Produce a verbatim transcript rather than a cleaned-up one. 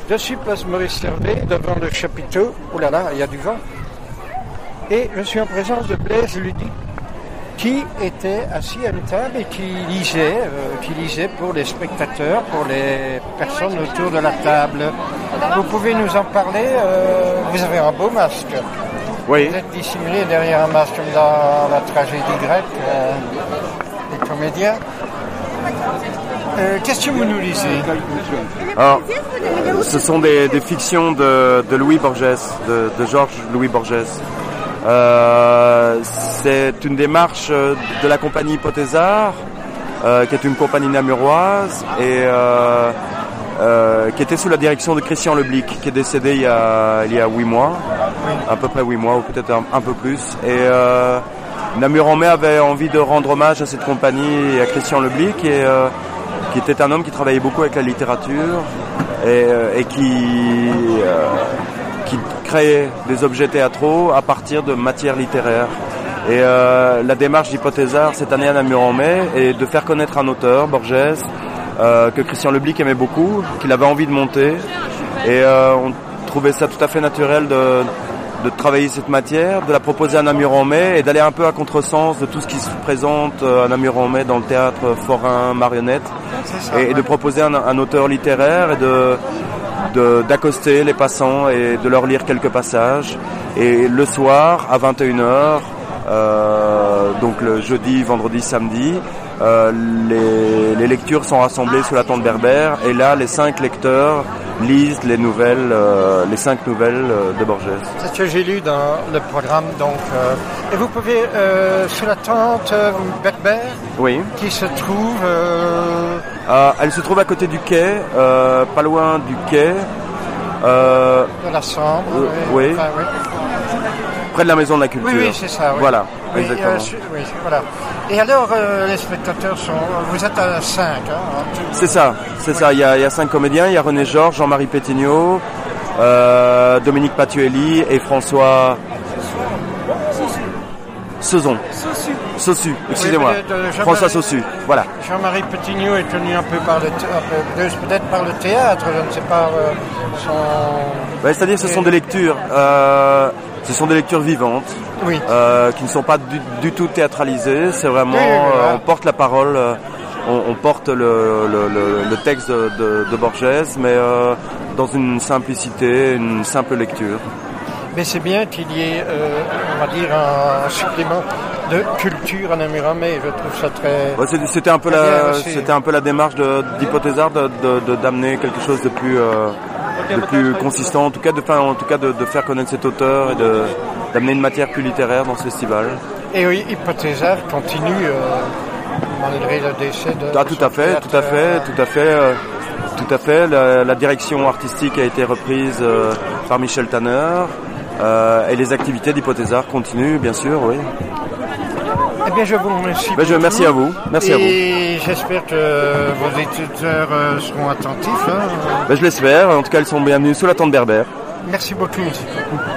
Je suis place Maurice Servet, devant le chapiteau. Oh là là, il y a du vent. Et je suis en présence de Blaise Ludy, qui était assis à une table et qui lisait, euh, qui lisait pour les spectateurs, pour les personnes autour de la table. Vous pouvez nous en parler, euh, vous avez un beau masque. Oui. Vous êtes dissimulé derrière un masque comme dans la tragédie grecque, euh, les comédiens. Euh, qu'est-ce que vous nous lisez? Alors, ce sont des, des fictions de, de Louis Borges, de, de Georges Louis Borges. Euh, c'est une démarche de la compagnie Hypothésard, euh, qui est une compagnie namuroise et euh, euh, qui était sous la direction de Christian Leblic, qui est décédé il y a il y a huit mois, à peu près huit mois ou peut-être un, un peu plus. Et euh, Namur en Mai avait envie de rendre hommage à cette compagnie et à Christian Leblic, et euh, qui était un homme qui travaillait beaucoup avec la littérature et, et qui euh, qui créait des objets théâtraux à partir de matières littéraires. Et euh, la démarche d'Hypothésard cette année à Namur en Mai est de faire connaître un auteur, Borges, euh, que Christian Leblic aimait beaucoup, qu'il avait envie de monter. Et euh, on trouvait ça tout à fait naturel de, de travailler cette matière, de la proposer à Namur en Mai et d'aller un peu à contresens de tout ce qui se présente à Namur en Mai dans le théâtre forain marionnette, et, et de proposer un, un auteur littéraire et de De, d'accoster les passants et de leur lire quelques passages. Et le soir, à vingt et une heures, euh, donc le jeudi, vendredi, samedi, euh, les, les lectures sont rassemblées sous la tente berbère. Et là, les cinq lecteurs lisent les nouvelles, euh, les cinq nouvelles de Borges. C'est ce que j'ai lu dans le programme. Donc, euh, et vous pouvez, euh, sous la tente euh, berbère, oui, qui se trouve... Euh... Euh, elle se trouve à côté du quai, euh, pas loin du quai. Euh, de la Sambre, euh, oui. oui. Enfin, oui. Près de la Maison de la Culture. Oui, oui, c'est ça. Oui. Voilà, oui, exactement. Euh, oui, voilà. Et alors, euh, les spectateurs sont... Vous êtes à cinq, hein? C'est ça, c'est oui. ça. Il y, a, il y a cinq comédiens. Il y a René Georges, Jean-Marie Pétignot, euh, Dominique Patuelli et François... Sezon. Sossu. Sossu, excusez-moi. Oui, François Sossu, voilà. Jean-Marie Pétignot est tenu un peu par le thé- peut-être par le théâtre, je ne sais pas euh, son... Ouais, c'est-à-dire que ce sont des lectures, euh, ce sont des lectures vivantes, oui. euh, qui ne sont pas du, du tout théâtralisées. C'est vraiment, oui, oui, oui, euh, on porte la parole, euh, on, on porte le, le, le, le texte de, de, de Borges, mais euh, dans une simplicité, une simple lecture. Mais c'est bien qu'il y ait, euh, on va dire, un, un supplément de culture à Namur en Mai. Je trouve ça très... Ouais, c'était un peu la, c'était un peu la démarche de, d'Hypothésard de, de, de, d'amener quelque chose de plus, euh, de plus consistant, en tout cas, de, enfin, en tout cas, de, de faire connaître cet auteur et de, d'amener une matière plus littéraire dans ce festival. Et oui, Hypothésard continue euh, malgré le décès de... Ah, tout à fait, tout à fait, tout à fait. Euh, Tout à fait. La, la direction artistique a été reprise euh, par Michel Tanner. Euh, et les activités d'Hypothésard continuent, bien sûr, oui. Eh bien, je vous remercie. Ben, je remercie à vous. Merci et à vous. Et j'espère que vos étudiants euh, seront attentifs. Hein. Ben, je l'espère. En tout cas, ils sont bienvenus sous la tente berbère. Merci beaucoup.